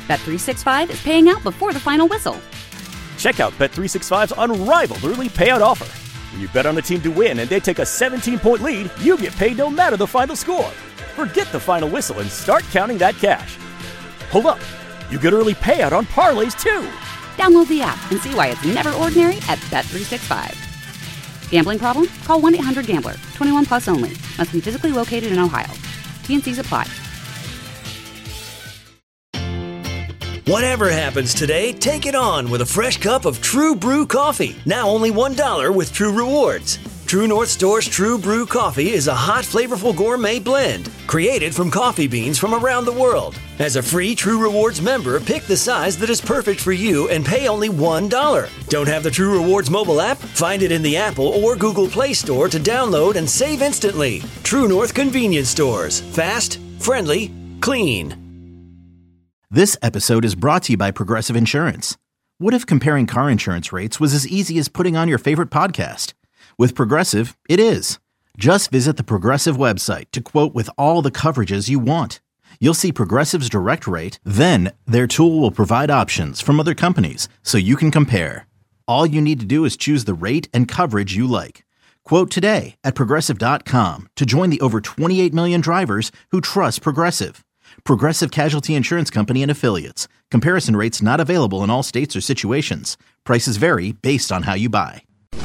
Bet365 is paying out before the final whistle. Check out Bet365's unrivaled early payout offer. When you bet on a team to win and they take a 17-point lead, you get paid no matter the final score. Forget the final whistle and start counting that cash. Hold up. You get early payout on parlays, too. Download the app and see why it's never ordinary at Bet365. Gambling problem? Call 1-800-GAMBLER. 21 plus only. Must be physically located in Ohio. T&Cs apply. Whatever happens today, take it on with a fresh cup of True Brew coffee. Now only $1 with True Rewards. True North Store's True Brew coffee is a hot, flavorful gourmet blend created from coffee beans from around the world. As a free True Rewards member, pick the size that is perfect for you and pay only $1. Don't have the True Rewards mobile app? Find it in the Apple or Google Play Store to download and save instantly. True North Convenience Stores. Fast, friendly, clean. This episode is brought to you by Progressive Insurance. What if comparing car insurance rates was as easy as putting on your favorite podcast? With Progressive, it is. Just visit the Progressive website to quote with all the coverages you want. You'll see Progressive's direct rate, then their tool will provide options from other companies so you can compare. All you need to do is choose the rate and coverage you like. Quote today at Progressive.com to join the over 28 million drivers who trust Progressive. Progressive Casualty Insurance Company and Affiliates. Comparison rates not available in all states or situations. Prices vary based on how you buy.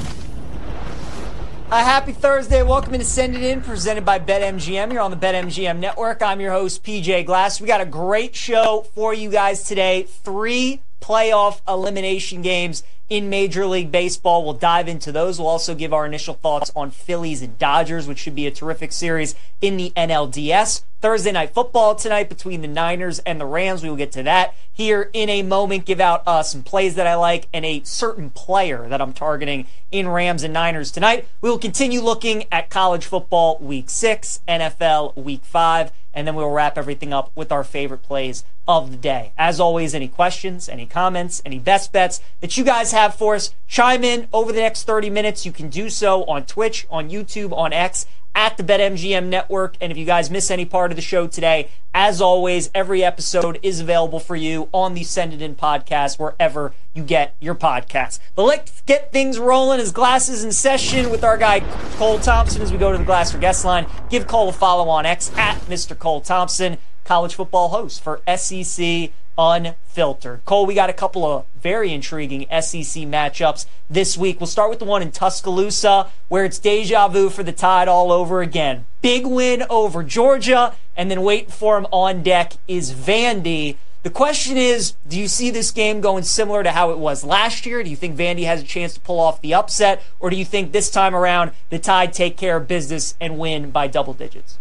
Happy Thursday. Welcome to Send It In, presented by BetMGM. You're on the BetMGM Network. I'm your host, PJ Glass. We got a great show for you guys today. 3 playoff elimination games in Major League Baseball. We'll dive into those. We'll also give our initial thoughts on Phillies and Dodgers, which should be a terrific series in the NLDS. Thursday night football tonight between the Niners and the Rams. We will get to that here in a moment. Give out some plays that I like and a certain player that I'm targeting in Rams and Niners tonight. We will continue looking at college football week 6, NFL week 5, and then we'll wrap everything up with our favorite plays of the day. As always, any questions, any comments, any best bets that you guys have for us, chime in over the next 30 minutes. You can do so on Twitch, on YouTube, on X, at the BetMGM Network. And if you guys miss any part of the show today, as always, every episode is available for you on the Send It In podcast, wherever you get your podcasts. But let's get things rolling as Glass is in session with our guy Cole Thompson as we go to the Glass for Guest line. Give Cole a follow on X at Mr. Cole Thompson, college football host for SEC Unfiltered. Cole, we got a couple of very intriguing SEC matchups this week. We'll start with the one in Tuscaloosa, where it's deja vu for the Tide all over again. Big win over Georgia, and then waiting for him on deck is Vandy. The question is, do you see this game going similar to how it was last year? Do you think Vandy has a chance to pull off the upset? Or do you think this time around the Tide take care of business and win by double digits?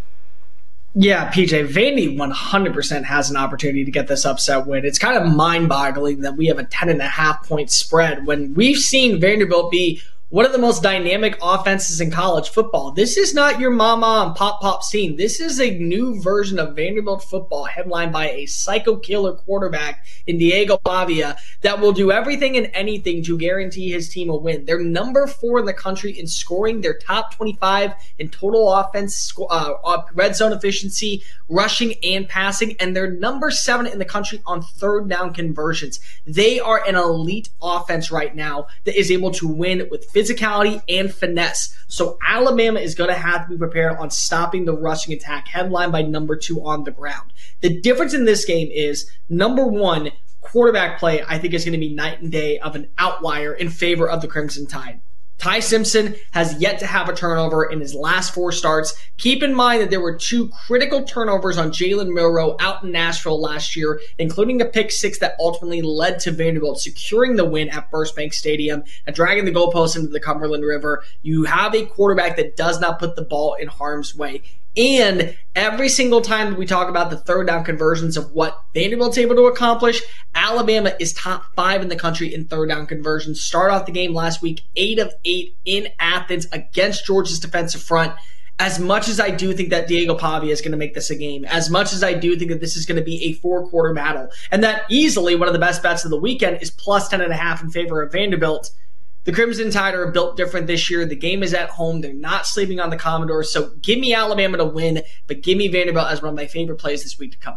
Yeah, PJ, Vandy 100% has an opportunity to get this upset win. It's kind of mind-boggling that we have a 10.5-point spread when we've seen Vanderbilt be one of the most dynamic offenses in college football. This is not your mama and pop team. This is a new version of Vanderbilt football headlined by a psycho killer quarterback in Diego Pavia that will do everything and anything to guarantee his team a win. They're number 4 in the country in scoring. They're top 25 in total offense, red zone efficiency, rushing and passing, and they're number 7 in the country on third down conversions. They are an elite offense right now that is able to win with physicality and finesse. So Alabama is going to have to be prepared on stopping the rushing attack, headlined by number 2 on the ground. The difference in this game is, number 1, quarterback play, I think, is going to be night and day of an outlier in favor of the Crimson Tide. Ty Simpson has yet to have a turnover in his last 4 starts. Keep in mind that there were 2 critical turnovers on Jalen Milroe out in Nashville last year, including a pick 6 that ultimately led to Vanderbilt securing the win at First Bank Stadium and dragging the goalposts into the Cumberland River. You have a quarterback that does not put the ball in harm's way. And every single time that we talk about the third down conversions of what Vanderbilt's able to accomplish, Alabama is top 5 in the country in third down conversions. Start off the game last week, 8 of 8 in Athens against Georgia's defensive front. As much as I do think that Diego Pavia is going to make this a game, as much as I do think that this is going to be a 4-quarter battle, and that easily one of the best bets of the weekend is plus 10.5 in favor of Vanderbilt, the Crimson Tide are built different this year. The game is at home. They're not sleeping on the Commodores. So give me Alabama to win, but give me Vanderbilt as one of my favorite plays this week to cover.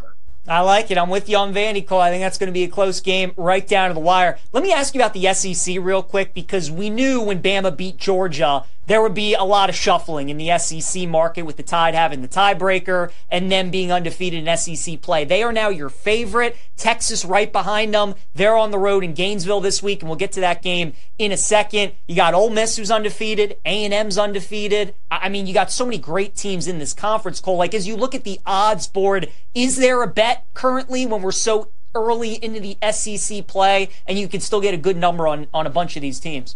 I like it. I'm with you on Vandy, Cole. I think that's going to be a close game right down to the wire. Let me ask you about the SEC real quick, because we knew when Bama beat Georgia, there would be a lot of shuffling in the SEC market with the Tide having the tiebreaker and them being undefeated in SEC play. They are now your favorite. Texas right behind them. They're on the road in Gainesville this week, and we'll get to that game in a second. You got Ole Miss, who's undefeated. A&M's undefeated. I mean, you got so many great teams in this conference, Cole. Like, as you look at the odds board, is there a bet currently when we're so early into the SEC play and you can still get a good number on a bunch of these teams?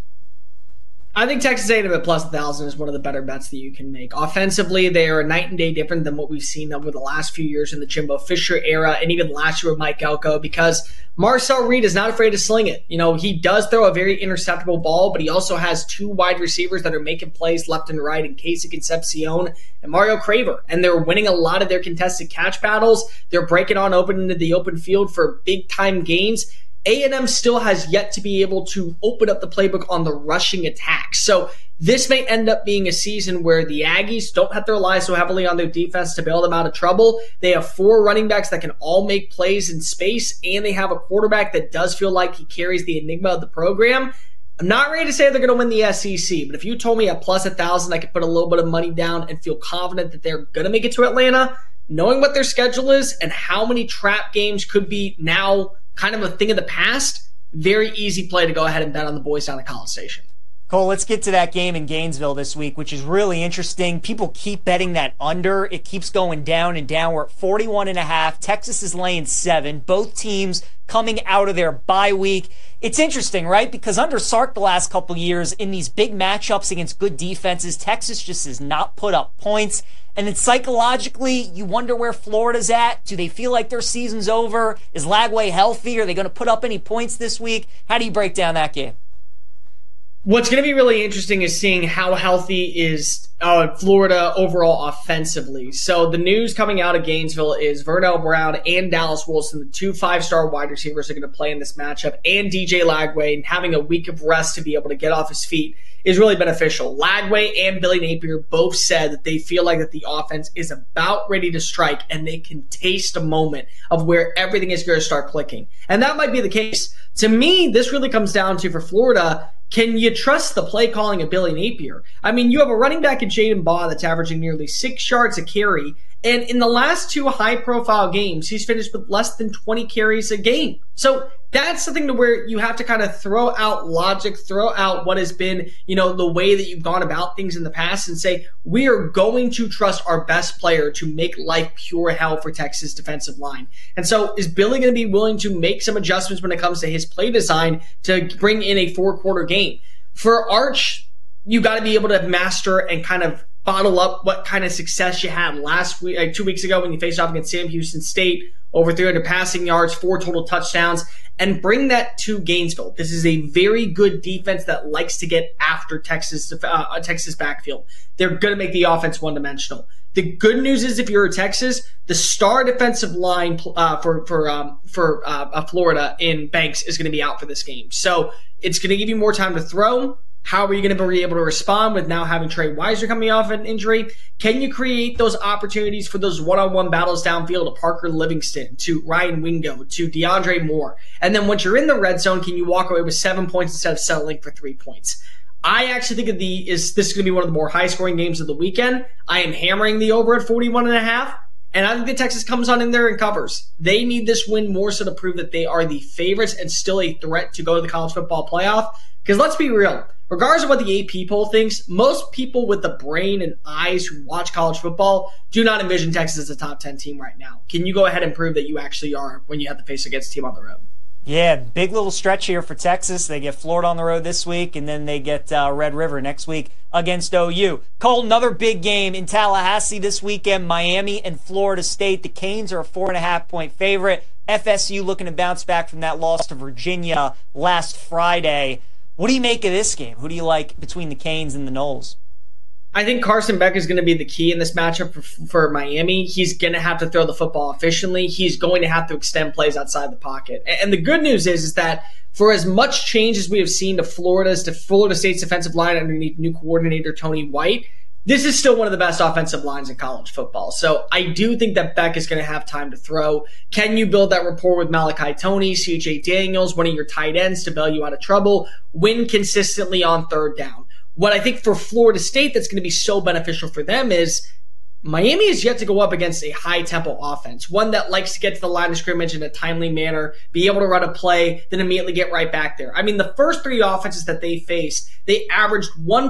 I think Texas A&M at plus 1,000 is one of the better bets that you can make. Offensively, they are night and day different than what we've seen over the last few years in the Jimbo Fisher era, and even last year with Mike Elko, because Marcel Reed is not afraid to sling it. You know, he does throw a very interceptable ball, but he also has two wide receivers that are making plays left and right in Casey Concepcion and Mario Craver, and they're winning a lot of their contested catch battles. They're breaking on open into the open field for big-time gains. A&M still has yet to be able to open up the playbook on the rushing attack. So this may end up being a season where the Aggies don't have to rely so heavily on their defense to bail them out of trouble. They have four running backs that can all make plays in space, and they have a quarterback that does feel like he carries the enigma of the program. I'm not ready to say they're going to win the SEC, but if you told me at plus 1,000 I could put a little bit of money down and feel confident that they're going to make it to Atlanta, knowing what their schedule is and how many trap games could be now kind of a thing of the past, very easy play to go ahead and bet on the boys down at College Station. Cole, let's get to that game in Gainesville this week, which is really interesting. People keep betting that under. It keeps going down and down. We're at 41.5. Texas is laying 7. Both teams coming out of their bye week. It's interesting, right? Because under Sark the last couple years, in these big matchups against good defenses, Texas just has not put up points. And then psychologically, you wonder where Florida's at. Do they feel like their season's over? Is Lagway healthy? Are they going to put up any points this week? How do you break down that game? What's going to be really interesting is seeing how healthy is Florida overall offensively. So the news coming out of Gainesville is Vernell Brown and Dallas Wilson, the two 5-star wide receivers, are going to play in this matchup, and DJ Lagway, and having a week of rest to be able to get off his feet is really beneficial. Lagway and Billy Napier both said that they feel like that the offense is about ready to strike and they can taste a moment of where everything is going to start clicking. And that might be the case. To me, this really comes down to, for Florida, can you trust the play calling of Billy Napier? I mean, you have a running back in Jaden Baugh that's averaging nearly 6 yards a carry, and in the last 2 high-profile games, he's finished with less than 20 carries a game. So that's something to where you have to kind of throw out logic, throw out what has been, the way that you've gone about things in the past, and say, we are going to trust our best player to make life pure hell for Texas defensive line. And so is Billy going to be willing to make some adjustments when it comes to his play design to bring in a 4-quarter game? For Arch, you got to be able to master and kind of bottle up what kind of success you had last week, 2 weeks ago when you faced off against Sam Houston State, over 300 passing yards, 4 total touchdowns, and bring that to Gainesville. This is a very good defense that likes to get after Texas backfield. They're going to make the offense one-dimensional. The good news is, if you're a Texas, the star defensive line for Florida in Banks is going to be out for this game. So it's going to give you more time to throw. How are you going to be able to respond with now having Trey Weiser coming off an injury? Can you create those opportunities for those one-on-one battles downfield to Parker Livingston, to Ryan Wingo, to DeAndre Moore? And then once you're in the red zone, can you walk away with 7 points instead of settling for 3 points? I actually think this is going to be one of the more high-scoring games of the weekend. I am hammering the over at 41.5. And I think that Texas comes on in there and covers. They need this win more so to prove that they are the favorites and still a threat to go to the college football playoff. Because let's be real, regardless of what the AP poll thinks, most people with the brain and eyes who watch college football do not envision Texas as a top 10 team right now. Can you go ahead and prove that you actually are when you have to face against a team on the road? Yeah, big little stretch here for Texas. They get Florida on the road this week, and then they get Red River next week against OU. Cole, another big game in Tallahassee this weekend, Miami and Florida State. The Canes are a 4.5-point favorite. FSU looking to bounce back from that loss to Virginia last Friday. What do you make of this game? Who do you like between the Canes and the Noles? I think Carson Beck is going to be the key in this matchup for Miami. He's going to have to throw the football efficiently. He's going to have to extend plays outside the pocket. And the good news is that for as much change as we have seen to Florida State's defensive line underneath new coordinator Tony White, this is still one of the best offensive lines in college football. So I do think that Beck is going to have time to throw. Can you build that rapport with Malachi Toney, CJ Daniels, one of your tight ends to bail you out of trouble, win consistently on third down? What I think for Florida State that's going to be so beneficial for them is Miami is yet to go up against a high-tempo offense, one that likes to get to the line of scrimmage in a timely manner, be able to run a play, then immediately get right back there. I mean, the first three offenses that they faced, they averaged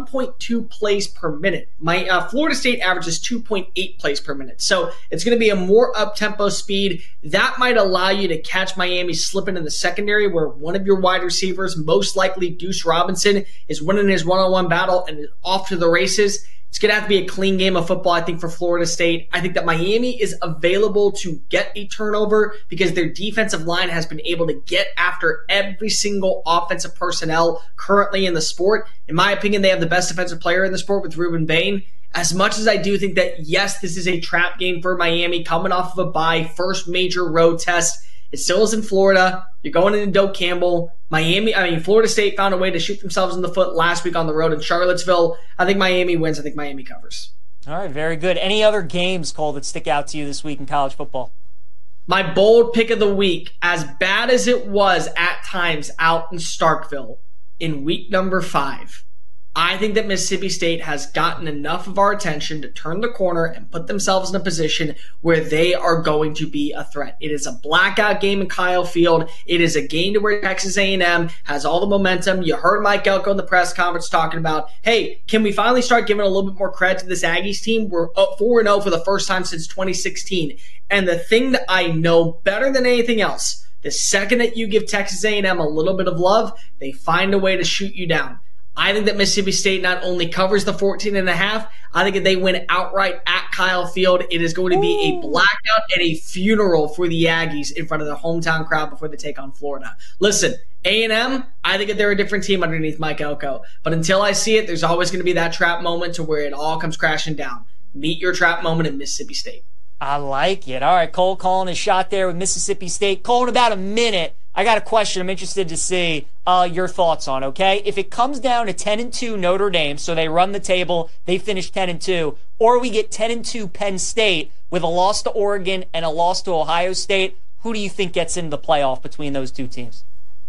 1.2 plays per minute. Florida State averages 2.8 plays per minute. So it's going to be a more up-tempo speed. That might allow you to catch Miami slipping in the secondary where one of your wide receivers, most likely Deuce Robinson, is winning his one-on-one battle and is off to the races. It's going to have to be a clean game of football, I think, for Florida State. I think that Miami is available to get a turnover because their defensive line has been able to get after every single offensive personnel currently in the sport. In my opinion, they have the best defensive player in the sport with Ruben Bain. As much as I do think that, yes, this is a trap game for Miami coming off of a bye, first major road test. It still is in Florida. You're going into Doak Campbell. Florida State found a way to shoot themselves in the foot last week on the road in Charlottesville. I think Miami wins. I think Miami covers. All right, very good. Any other games, Cole, that stick out to you this week in college football? My bold pick of the week, as bad as it was at times out in Starkville in week number 5, I think that Mississippi State has gotten enough of our attention to turn the corner and put themselves in a position where they are going to be a threat. It is a blackout game in Kyle Field. It is a game to where Texas A&M has all the momentum. You heard Mike Elko in the press conference talking about, hey, can we finally start giving a little bit more credit to this Aggies team? We're 4-0 for the first time since 2016. And the thing that I know better than anything else, the second that you give Texas A&M a little bit of love, they find a way to shoot you down. I think that Mississippi State not only covers the 14.5, I think that they win outright at Kyle Field. It is going to be a blackout and a funeral for the Aggies in front of the hometown crowd before they take on Florida. Listen, A&M, I think that they're a different team underneath Mike Elko. But until I see it, there's always going to be that trap moment to where it all comes crashing down. Meet your trap moment in Mississippi State. I like it. All right, Cole calling a shot there with Mississippi State. Cole, in about a minute, I got a question I'm interested to see your thoughts on, okay? If it comes down to 10-2 Notre Dame, so they run the table, they finish 10-2, or we get 10-2 Penn State with a loss to Oregon and a loss to Ohio State, who do you think gets into the playoff between those two teams?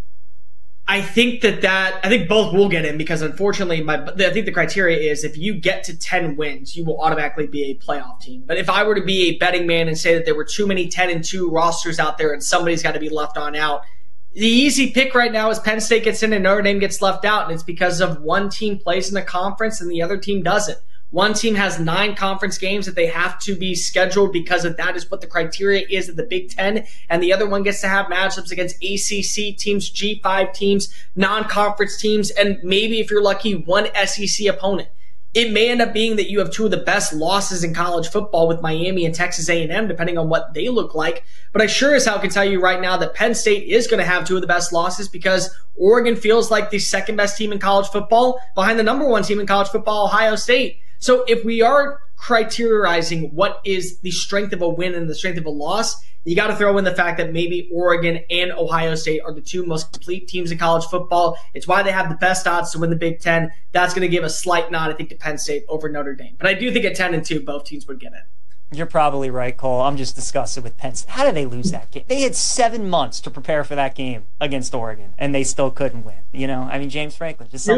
I think I think both will get in because unfortunately, I think the criteria is if you get to 10 wins, you will automatically be a playoff team. But if I were to be a betting man and say that there were too many 10-2 rosters out there and somebody's got to be left on out, the easy pick right now is Penn State gets in and Notre Dame gets left out, and it's because of one team plays in the conference and the other team doesn't. One team has 9 conference games that they have to be scheduled because of that is what the criteria is of the Big Ten, and the other one gets to have matchups against ACC teams, G5 teams, non-conference teams, and maybe if you're lucky, one SEC opponent. It may end up being that you have 2 of the best losses in college football with Miami and Texas A&M, depending on what they look like. But I sure as hell can tell you right now that Penn State is going to have 2 of the best losses because Oregon feels like the second best team in college football behind the number 1 team in college football, Ohio State. So if we are criterizing what is the strength of a win and the strength of a loss, you got to throw in the fact that maybe Oregon and Ohio State are the 2 most complete teams in college football. It's why they have the best odds to win the Big Ten. That's going to give a slight nod, I think, to Penn State over Notre Dame. But I do think at 10-2, both teams would get in. You're probably right, Cole. I'm just disgusted with Penn State. How did they lose that game? They had 7 months to prepare for that game against Oregon, and they still couldn't win. You know, I mean, James Franklin. Just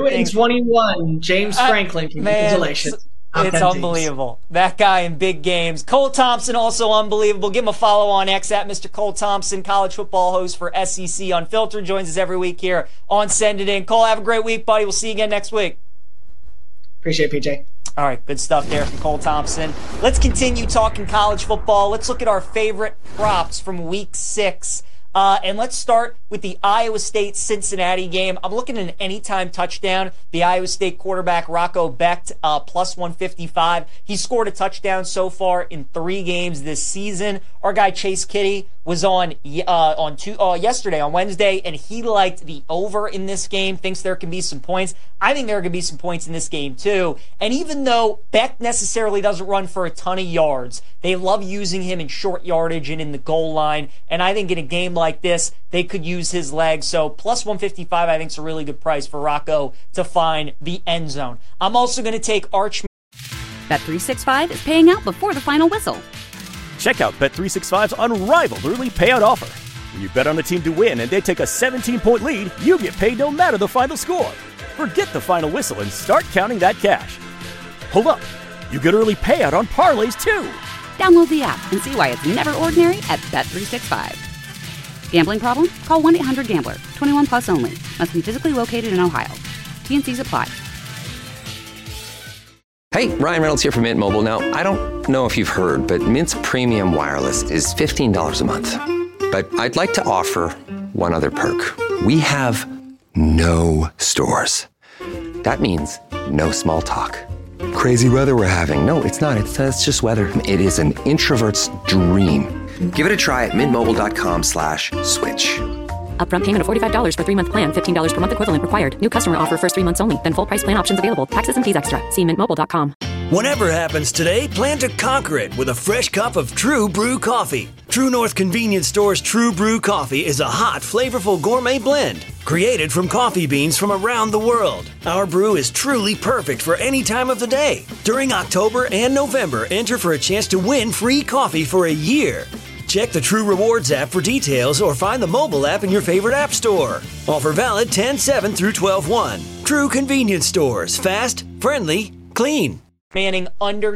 2-21, James Franklin. Congratulations. It's unbelievable. That guy in big games. Cole Thompson, also unbelievable. Give him a follow on X at Mr. Cole Thompson, college football host for SEC Unfiltered. Joins us every week here on Send It In. Cole, have a great week, buddy. We'll see you again next week. Appreciate it, PJ. All right, good stuff there from Cole Thompson. Let's continue talking college football. Let's look at our favorite props from Week 6. And let's start with the Iowa State-Cincinnati game. I'm looking at an anytime touchdown. The Iowa State quarterback, Rocco Becht, plus 155. He scored a touchdown so far in 3 games this season. Our guy Chase Kitty was on yesterday, on Wednesday, and he liked the over in this game, thinks there can be some points. I think there can be some points in this game, too. And even though Becht necessarily doesn't run for a ton of yards, they love using him in short yardage and in the goal line. And I think in a game like this, they could use his legs. So plus 155, I think, is a really good price for Rocco to find the end zone. I'm also going to take Arch. Bet365 is paying out before the final whistle. Check out Bet365's unrivaled early payout offer. When you bet on a team to win and they take a 17-point lead, you get paid no matter the final score. Forget the final whistle and start counting that cash. Hold up. You get early payout on parlays, too. Download the app and see why it's never ordinary at Bet365. Gambling problem? Call 1-800-GAMBLER. 21 plus only. Must be physically located in Ohio. T&Cs apply. Hey, Ryan Reynolds here from Mint Mobile. Now, I don't know if you've heard, but Mint's premium wireless is $15 a month. But I'd like to offer one other perk. We have no stores. That means no small talk. Crazy weather we're having. No, it's not. It's just weather. It is an introvert's dream. Give it a try at mintmobile.com/switch. Upfront payment of $45 for 3-month plan. $15 per month equivalent required. New customer offer first 3 months only. Then full price plan options available. Taxes and fees extra. See mintmobile.com. Whatever happens today, plan to conquer it with a fresh cup of True Brew coffee. True North Convenience Store's True Brew coffee is a hot, flavorful gourmet blend created from coffee beans from around the world. Our brew is truly perfect for any time of the day. During October and November, enter for a chance to win free coffee for a year. Check the True Rewards app for details or find the mobile app in your favorite app store. Offer valid 10/7 through 12/1. True Convenience Stores. Fast, friendly, clean. Manning under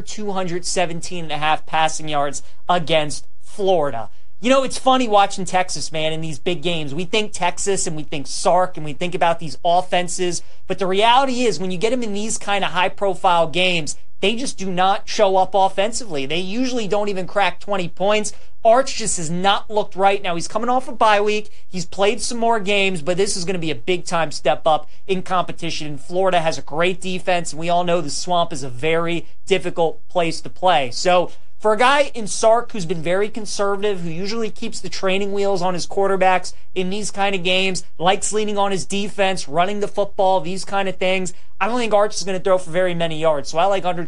217.5 passing yards against Florida. You know, it's funny watching Texas, man, in these big games. We think Texas and we think Sark and we think about these offenses. But the reality is when you get them in these kind of high-profile games, they just do not show up offensively. They usually don't even crack 20 points. Arch just has not looked right. Now, he's coming off a bye week. He's played some more games, but this is going to be a big-time step up in competition. Florida has a great defense, and we all know the Swamp is a very difficult place to play. So, for a guy in Sark who's been very conservative, who usually keeps the training wheels on his quarterbacks in these kind of games, likes leaning on his defense, running the football, these kind of things, I don't think Arch is going to throw for very many yards. So I like under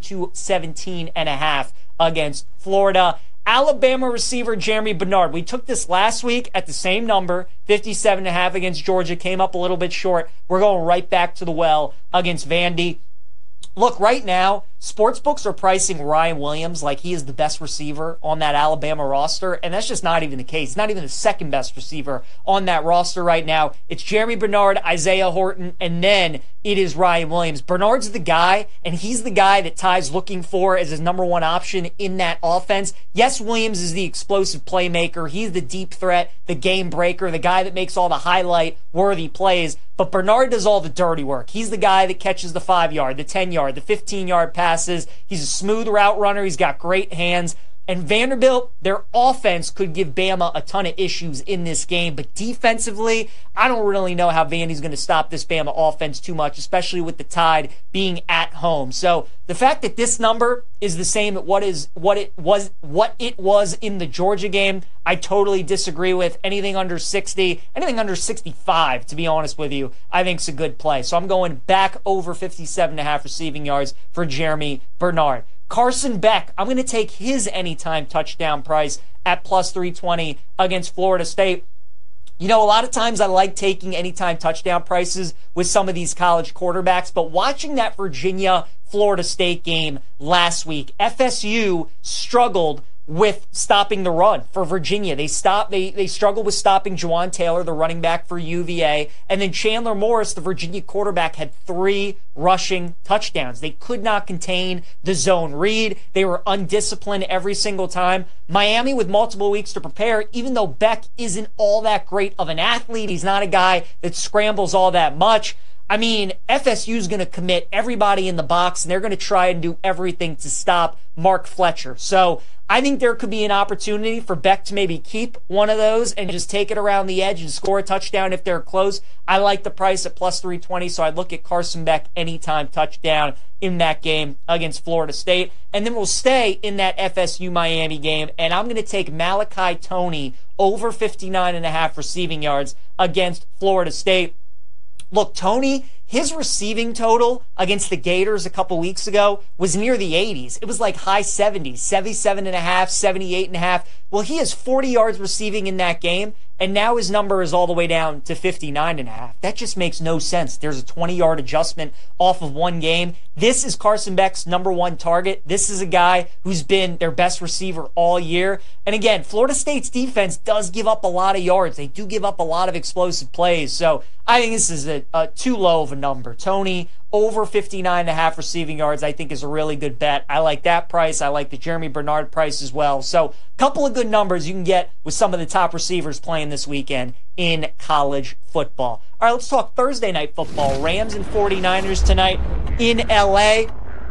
217.5 against Florida. Alabama receiver Jeremy Bernard. We took this last week at the same number, 57.5 against Georgia. Came up a little bit short. We're going right back to the well against Vandy. Look, right now, sportsbooks are pricing Ryan Williams like he is the best receiver on that Alabama roster, and that's just not even the case. Not even the second best receiver on that roster right now. It's Jeremy Bernard, Isaiah Horton, and then it is Ryan Williams. Bernard's the guy, and he's the guy that Ty's looking for as his number one option in that offense. Yes, Williams is the explosive playmaker. He's the deep threat, the game breaker, the guy that makes all the highlight-worthy plays. But Bernard does all the dirty work. He's the guy that catches the 5-yard, the 10-yard, the 15-yard passes. He's a smooth route runner. He's got great hands. And Vanderbilt, their offense could give Bama a ton of issues in this game. But defensively, I don't really know how Vandy's going to stop this Bama offense too much, especially with the Tide being at home. So the fact that this number is the same at what it was in the Georgia game, I totally disagree with. Anything under 60, anything under 65, to be honest with you, I think is a good play. So I'm going back over 57.5 receiving yards for Jeremy Bernard. Carson Beck, I'm going to take his anytime touchdown price at plus 320 against Florida State. You know, a lot of times I like taking anytime touchdown prices with some of these college quarterbacks, but watching that Virginia-Florida State game last week, FSU struggled with stopping the run for Virginia. They struggled with stopping Juwan Taylor, the running back for UVA, and then Chandler Morris, the Virginia quarterback, had 3 rushing touchdowns. They could not contain the zone read. They were undisciplined every single time. Miami with multiple weeks to prepare, even though Beck isn't all that great of an athlete, he's not a guy that scrambles all that much. I mean, FSU's going to commit everybody in the box, and they're going to try and do everything to stop Mark Fletcher. So I think there could be an opportunity for Beck to maybe keep one of those and just take it around the edge and score a touchdown if they're close. I like the price at plus 320, so I'd look at Carson Beck anytime touchdown in that game against Florida State. And then we'll stay in that FSU-Miami game, and I'm going to take Malachi Toney over 59.5 receiving yards against Florida State. Look, Toney, his receiving total against the Gators a couple weeks ago was near the 80s. It was like high 70s, 77.5, 78.5. Well, he has 40 yards receiving in that game, and now his number is all the way down to 59.5. That just makes no sense. There's a 20-yard adjustment off of one game. This is Carson Beck's number one target. This is a guy who's been their best receiver all year. And again, Florida State's defense does give up a lot of yards. They do give up a lot of explosive plays. So I think this is a too low of a number. Tony, over 59.5 receiving yards, I think is a really good bet. I like that price. I like the Jeremy Bernard price as well. So a couple of good numbers you can get with some of the top receivers playing this weekend in college football. All right, let's talk Thursday night football. Rams and 49ers tonight in LA.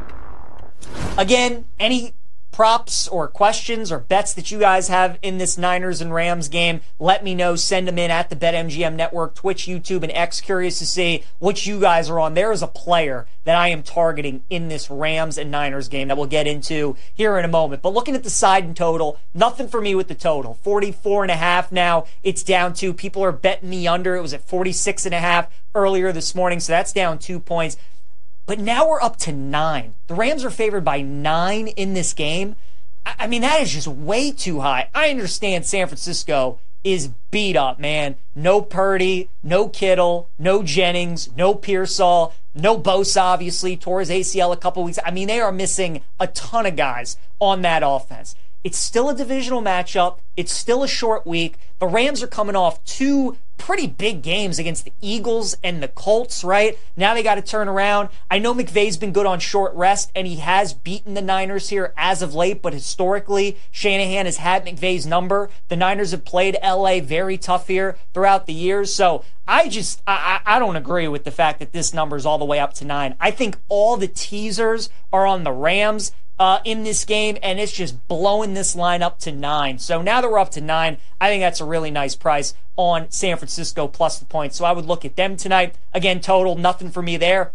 Again, any props or questions or bets that you guys have in this Niners and Rams game, let me know. Send them in at the BetMGM Network, Twitch, YouTube, and X. Curious to see what you guys are on. There is a player that I am targeting in this Rams and Niners game that we'll get into here in a moment. But looking at the side and total, nothing for me with the total. 44.5 now. It's down to. People are betting me under. It was at 46.5 earlier this morning, so that's down 2 points. But now we're up to 9. The Rams are favored by 9 in this game. I mean, that is just way too high. I understand San Francisco is beat up, man. No Purdy, no Kittle, no Jennings, no Pearsall, no Bosa, obviously. Tore his ACL a couple weeks. I mean, they are missing a ton of guys on that offense. It's still a divisional matchup. It's still a short week. The Rams are coming off 2 pretty big games against the Eagles and the Colts, right? Now they got to turn around. I know McVay's been good on short rest, and he has beaten the Niners here as of late, but historically, Shanahan has had McVay's number. The Niners have played LA very tough here throughout the years, so I don't agree with the fact that this number is all the way up to 9. I think all the teasers are on the Rams in this game, and it's just blowing this line up to 9. So now that we're up to 9, I think that's a really nice price on San Francisco plus the points. So I would look at them tonight. Again, total, nothing for me there.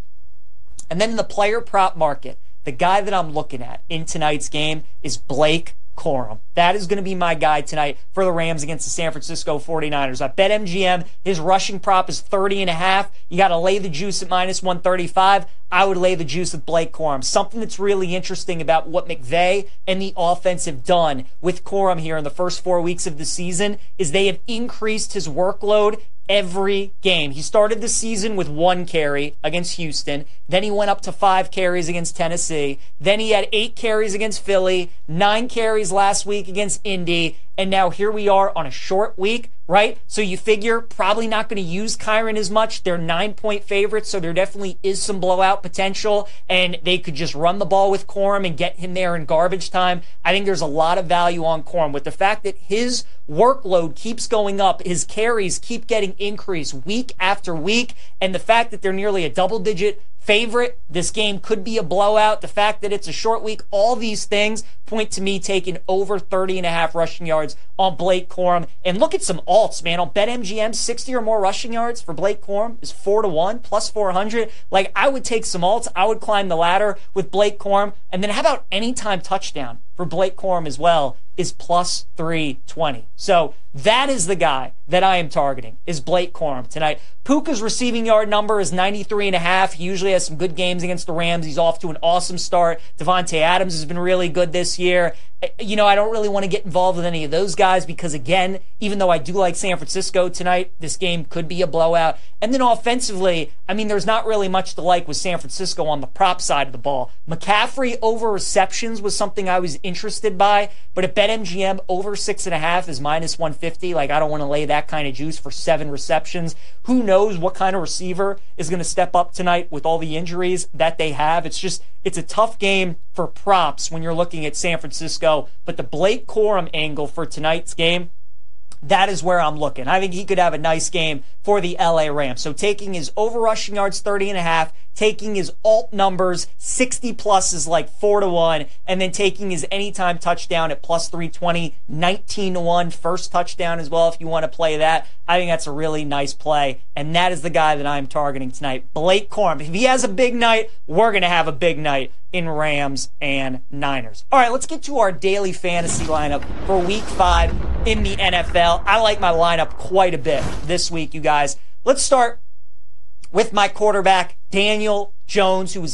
And then in the player prop market, the guy that I'm looking at in tonight's game is Blake Corum. That is going to be my guy tonight for the Rams against the San Francisco 49ers. At BetMGM, his rushing prop is 30.5. You got to lay the juice at minus 135. I would lay the juice with Blake Corum. Something that's really interesting about what McVay and the offense have done with Corum here in the first 4 weeks of the season is they have increased his workload every game. He started the season with 1 carry against Houston. Then he went up to 5 carries against Tennessee. Then he had 8 carries against Philly, 9 carries last week against Indy, and now here we are on a short week, right? So you figure probably not going to use Kyren as much. They're 9-point favorites, so there definitely is some blowout potential, and they could just run the ball with Corum and get him there in garbage time. I think there's a lot of value on Corum. With the fact that his workload keeps going up, his carries keep getting increased week after week, and the fact that they're nearly a double-digit favorite, this game could be a blowout. The fact that it's a short week, all these things point to me taking over 30.5 rushing yards on Blake Corum. And look at some alts, man. On BetMGM, 60 or more rushing yards for Blake Corum is 4-1, plus 400. Like, I would take some alts. I would climb the ladder with Blake Corum. And then how about anytime touchdown for Blake Corum as well is plus 320. So that is the guy that I am targeting, is Blake Corum tonight. Puka's receiving yard number is 93.5. He usually has some good games against the Rams. He's off to an awesome start. Devontae Adams has been really good this year. You know, I don't really want to get involved with any of those guys because, again, even though I do like San Francisco tonight, this game could be a blowout. And then offensively, I mean, there's not really much to like with San Francisco on the prop side of the ball. McCaffrey over receptions was something I was interested by, but at BetMGM, over 6.5 is minus 150. Like, I don't want to lay that kind of juice for 7 receptions. Who knows what kind of receiver is going to step up tonight with all the injuries that they have. It's a tough game for props when you're looking at San Francisco, but the Blake Corum angle for tonight's game, that is where I'm looking. I think he could have a nice game for the LA Rams. So taking his over rushing yards 30.5, taking his alt numbers 60 plus is like 4-1, and then taking his anytime touchdown at plus 320, 19-1 first touchdown as well if you want to play that. I think that's a really nice play, and that is the guy that I'm targeting tonight, Blake Corum. If he has a big night, we're going to have a big night in Rams and Niners. All right, let's get to our daily fantasy lineup for Week 5 in the NFL. I like my lineup quite a bit this week, you guys. Let's start with my quarterback, Daniel Jones, who was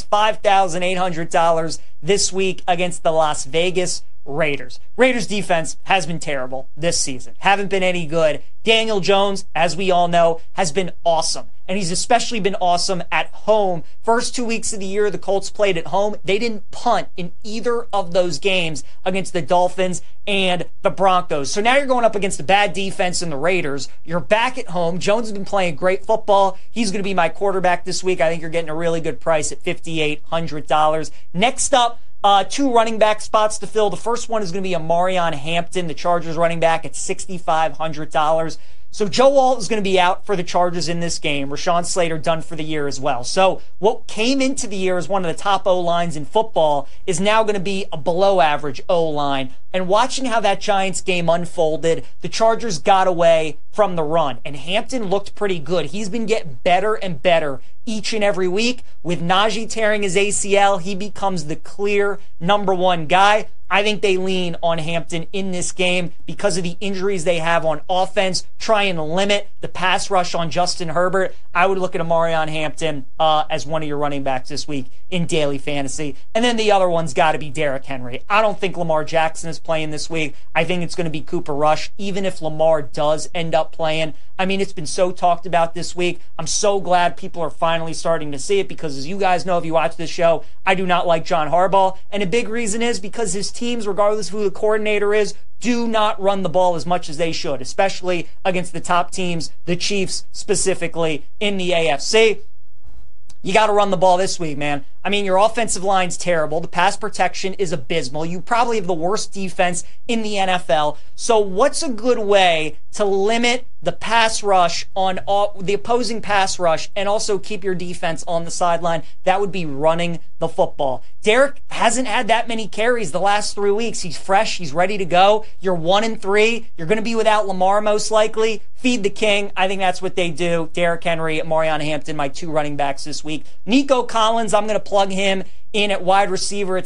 $5,800 this week against the Las Vegas Raiders. Raiders defense has been terrible this season. Haven't been any good Daniel Jones, as we all know, has been awesome. And he's especially been awesome at home. First 2 weeks of the year, the Colts played at home. They didn't punt in either of those games against the Dolphins and the Broncos. So now you're going up against a bad defense in the Raiders. You're back at home. Jones has been playing great football. He's going to be my quarterback this week. I think you're getting a really good price at $5,800. Next up, two running back spots to fill. The first one is going to be Omarion Hampton, the Chargers running back, at $6,500. So Joe Alt is going to be out for the Chargers in this game. Rashawn Slater done for the year as well. So what came into the year as one of the top O-lines in football is now going to be a below-average O-line. And watching how that Giants game unfolded, the Chargers got away from the run. And Hampton looked pretty good. He's been getting better and better each and every week. With Najee tearing his ACL, he becomes the clear number one guy. I think they lean on Hampton in this game because of the injuries they have on offense. Try and limit the pass rush on Justin Herbert. I would look at Omarion Hampton as one of your running backs this week in daily fantasy. And then the other one's got to be Derrick Henry. I don't think Lamar Jackson is playing this week. I think it's going to be Cooper Rush, even if Lamar does end up playing. I mean, it's been so talked about this week. I'm so glad people are finally starting to see it because, as you guys know, if you watch this show, I do not like John Harbaugh. And a big reason is because his teams, regardless of who the coordinator is, do not run the ball as much as they should, especially against the top teams, the Chiefs specifically in the AFC. You got to run the ball this week, man. I mean, your offensive line's terrible. The pass protection is abysmal. You probably have the worst defense in the NFL. So what's a good way to limit the pass rush on the opposing pass rush and also keep your defense on the sideline? That would be running the football. Derek hasn't had that many carries the last 3 weeks. He's fresh. He's ready to go. You're 1-3. You're going to be without Lamar most likely. Feed the king. I think that's what they do. Derrick Henry, Omarion Hampton, my two running backs this week. Nico Collins, I'm going to plug him in at wide receiver at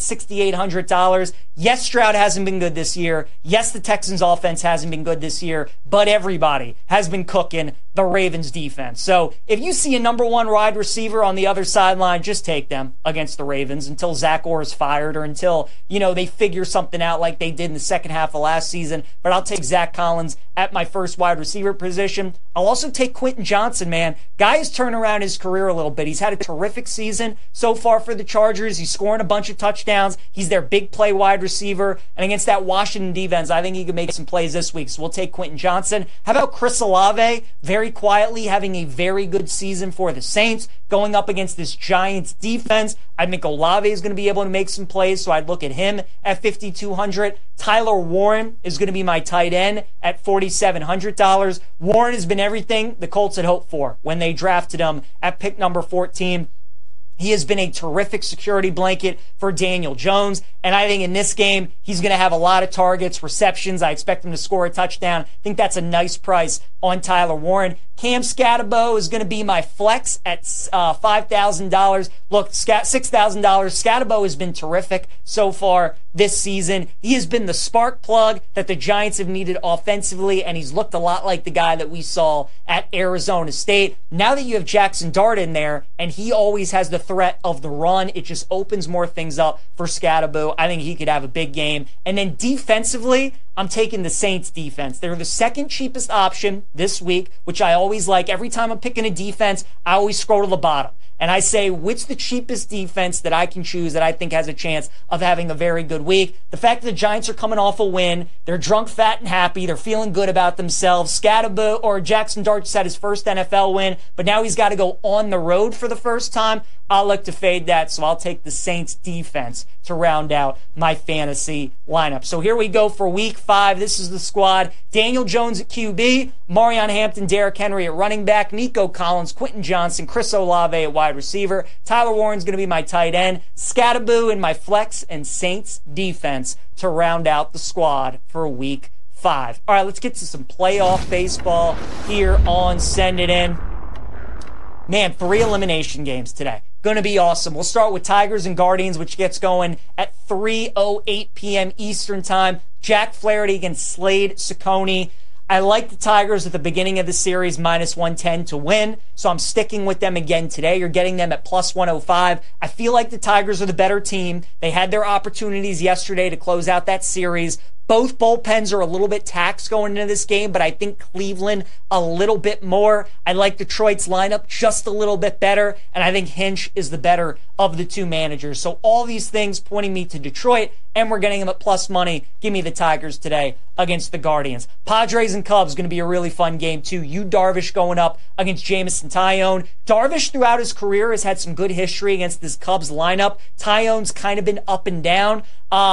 $6,800. Yes, Stroud hasn't been good this year. Yes, the Texans offense hasn't been good this year, but everybody has been cooking the Ravens defense. So if you see a number one wide receiver on the other sideline, just take them against the Ravens until Zach Orr is fired or until, they figure something out like they did in the second half of last season. But I'll take Zach Collins at my first wide receiver position. I'll also take Quentin Johnson, man. Guy has turned around his career a little bit. He's had a terrific season so far for the Chargers. He's scoring a bunch of touchdowns. He's their big play wide receiver. And against that Washington defense, I think he can make some plays this week. So we'll take Quentin Johnson. How about Chris Olave? Very quietly having a very good season for the Saints. Going up against this Giants defense, I think Olave is going to be able to make some plays, so I'd look at him at $5,200. Tyler Warren is going to be my tight end at $4,700. Warren has been everything the Colts had hoped for when they drafted him at pick number 14. He has been a terrific security blanket for Daniel Jones, and I think in this game, he's going to have a lot of targets, receptions. I expect him to score a touchdown. I think that's a nice price on Tyler Warren. Cam Scatterbo is going to be my flex at $5,000. Look, $6,000. Scatterbo has been terrific so far this season. He has been the spark plug that the Giants have needed offensively, and he's looked a lot like the guy that we saw at Arizona State. Now that you have Jackson Dart in there, and he always has the threat of the run, it just opens more things up for Scatterbo. I think he could have a big game. And then defensively, I'm taking the Saints defense. They're the second cheapest option this week, which I always like. Every time I'm picking a defense, I always scroll to the bottom. And I say, what's the cheapest defense that I can choose that I think has a chance of having a very good week? The fact that the Giants are coming off a win, they're drunk, fat, and happy, they're feeling good about themselves. Scatterbo or Jackson Dart just had his first NFL win, but now he's got to go on the road for the first time. I'll look to fade that, so I'll take the Saints defense to round out my fantasy lineup. So here we go for week 5. This is the squad. Daniel Jones at QB, Omarion Hampton, Derrick Henry at running back, Nico Collins, Quentin Johnson, Chris Olave at wide receiver. Tyler Warren's going to be my tight end. Scatterbo in my flex, and Saints defense to round out the squad for week 5. All right, let's get to some playoff baseball here on Send It In. Man, 3 elimination games today. Going to be awesome. We'll start with Tigers and Guardians, which gets going at 3:08 p.m. Eastern Time. Jack Flaherty against Slade Ciccone. I like the Tigers at the beginning of the series, -110 to win, so I'm sticking with them again today. You're getting them at +105. I feel like the Tigers are the better team. They had their opportunities yesterday to close out that series, Both bullpens are a little bit taxed going into this game, but I think Cleveland a little bit more. I like Detroit's lineup just a little bit better, and I think Hinch is the better of the two managers. So all these things pointing me to Detroit, and we're getting them at plus money. Give me the Tigers today against the Guardians. Padres and Cubs going to be a really fun game too. Yu Darvish going up against Jameson Taillon. Darvish throughout his career has had some good history against this Cubs lineup. Taillon's kind of been up and down.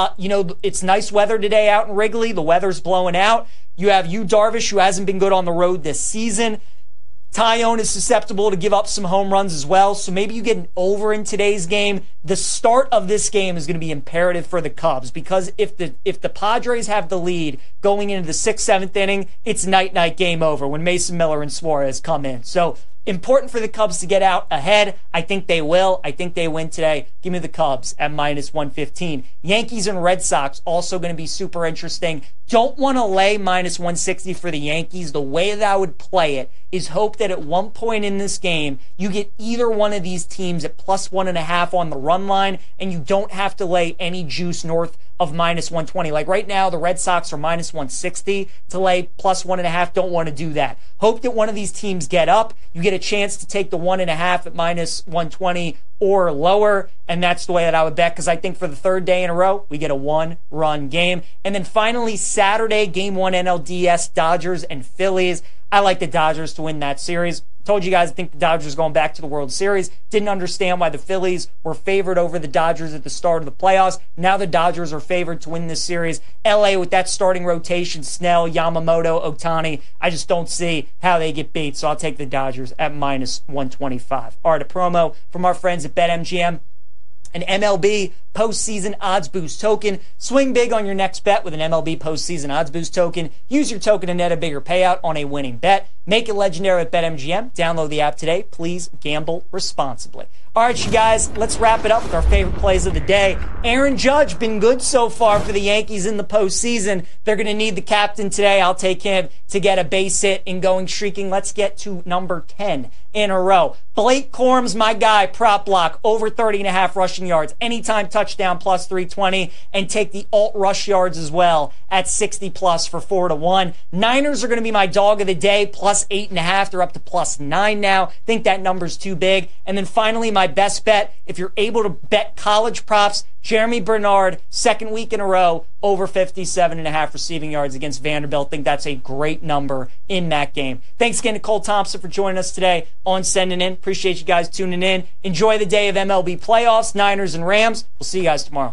It's nice weather today out in Wrigley. The weather's blowing out. You have Yu Darvish, who hasn't been good on the road this season. Taillon is susceptible to give up some home runs as well, so maybe you get an over in today's game. The start of this game is going to be imperative for the Cubs, because if the Padres have the lead going into the 6th, 7th inning, it's night-night game over when Mason Miller and Suarez come in. So important for the Cubs to get out ahead. I think they will. I think they win today. Give me the Cubs at minus 115. Yankees and Red Sox also going to be super interesting. Don't want to lay minus 160 for the Yankees. The way that I would play it is hope that at one point in this game, you get either one of these teams at plus 1.5 on the run line, and you don't have to lay any juice north of minus 120. Like right now, the Red Sox are minus 160 to lay plus 1.5. Don't want to do that. Hope that one of these teams get up. You get a chance to take the 1.5 at minus 120 or lower, and that's the way that I would bet, because I think for the third day in a row, we get a one-run game. And then finally, Saturday, Game 1 NLDS, Dodgers and Phillies. I like the Dodgers to win that series. Told you guys I think the Dodgers going back to the World Series. Didn't understand why the Phillies were favored over the Dodgers at the start of the playoffs. Now the Dodgers are favored to win this series. LA with that starting rotation, Snell, Yamamoto, Ohtani, I just don't see how they get beat. So I'll take the Dodgers at minus 125. All right, a promo from our friends at BetMGM. An MLB postseason odds boost token. Swing big on your next bet with an MLB postseason odds boost token. Use your token to net a bigger payout on a winning bet. Make it legendary at BetMGM. Download the app today. Please gamble responsibly. All right, you guys, let's wrap it up with our favorite plays of the day. Aaron Judge been good so far for the Yankees in the postseason. They're going to need the captain today. I'll take him to get a base hit and going streaking. Let's get to number 10 in a row. Blake Corum's my guy, prop block, over 30.5 rushing yards. Anytime touchdown plus 320, and take the alt rush yards as well at 60 plus for 4-1. Niners are going to be my dog of the day, plus 8.5. They're up to plus 9 now. Think that number's too big. And then finally, my best bet, if you're able to bet college props, Jeremy Bernard, second week in a row, over 57.5 receiving yards against Vanderbilt. Think that's a great number in that game. Thanks again to Cole Thompson for joining us today on Sending In. Appreciate you guys tuning in. Enjoy the day of MLB playoffs, Niners and Rams. We'll see you guys tomorrow.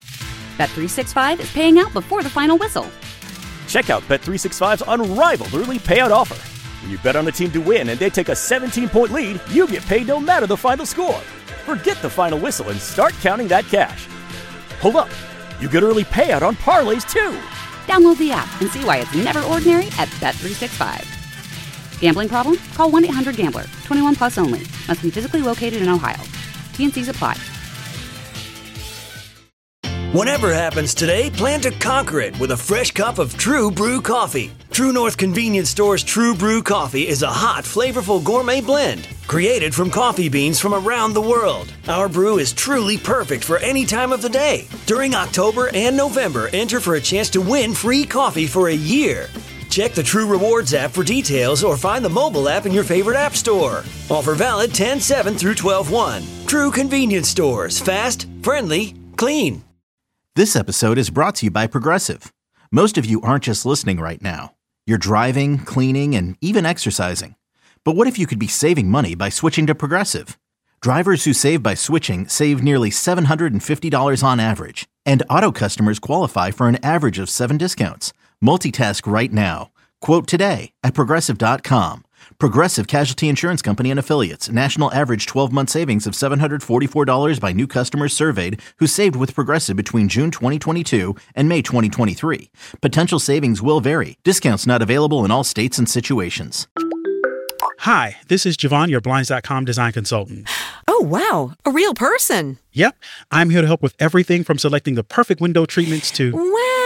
Bet365 is paying out before the final whistle. Check out Bet365's unrivaled early payout offer. When you bet on a team to win and they take a 17-point lead, you get paid no matter the final score. Forget the final whistle and start counting that cash. Hold up. You get early payout on parlays, too. Download the app and see why it's never ordinary at Bet365. Gambling problem? Call 1-800-GAMBLER. 21 plus only. Must be physically located in Ohio. T&Cs apply. Whatever happens today, plan to conquer it with a fresh cup of True Brew coffee. True North Convenience Store's True Brew coffee is a hot, flavorful gourmet blend created from coffee beans from around the world. Our brew is truly perfect for any time of the day. During October and November, enter for a chance to win free coffee for a year. Check the True Rewards app for details or find the mobile app in your favorite app store. Offer valid 10/7 through 12/1. True Convenience Stores. Fast, friendly, clean. This episode is brought to you by Progressive. Most of you aren't just listening right now. You're driving, cleaning, and even exercising. But what if you could be saving money by switching to Progressive? Drivers who save by switching save nearly $750 on average. And auto customers qualify for an average of 7 discounts. Multitask right now. Quote today at Progressive.com. Progressive Casualty Insurance Company and Affiliates. National average 12-month savings of $744 by new customers surveyed who saved with Progressive between June 2022 and May 2023. Potential savings will vary. Discounts not available in all states and situations. Hi, this is Javon, your Blinds.com design consultant. Oh, wow. A real person. Yep. I'm here to help with everything from selecting the perfect window treatments to... Well,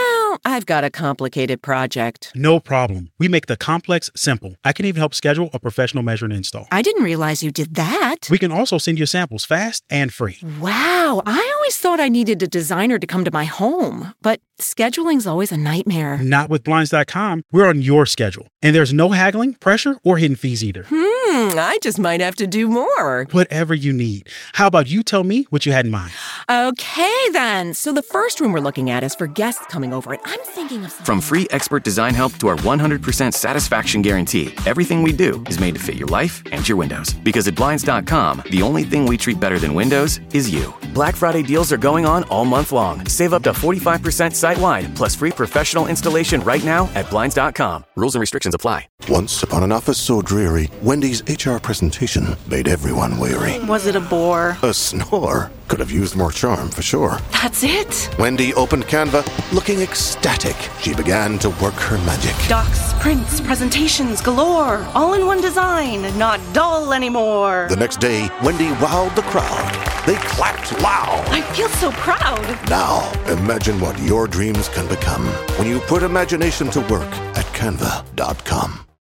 I've got a complicated project. No problem. We make the complex simple. I can even help schedule a professional measure and install. I didn't realize you did that. We can also send you samples fast and free. Wow, I always thought I needed a designer to come to my home, but scheduling's always a nightmare. Not with Blinds.com. We're on your schedule. And there's no haggling, pressure, or hidden fees either. I just might have to do more. Whatever you need. How about you tell me what you had in mind? Okay, then. So the first room we're looking at is for guests coming over, and I'm thinking of something. From free expert design help to our 100% satisfaction guarantee, everything we do is made to fit your life and your windows. Because at Blinds.com, the only thing we treat better than windows is you. Black Friday deals are going on all month long. Save up to 45% site-wide, plus free professional installation right now at Blinds.com. Rules and restrictions apply. Once upon an office so dreary, Wendy's HR presentation made everyone weary. Was it a bore? A snore. Could have used more charm, for sure. That's it? Wendy opened Canva, looking ecstatic. She began to work her magic. Docs, prints, presentations galore. All in one design, not dull anymore. The next day, Wendy wowed the crowd. They clapped loud. I feel so proud. Now, imagine what your dreams can become when you put imagination to work at Canva.com.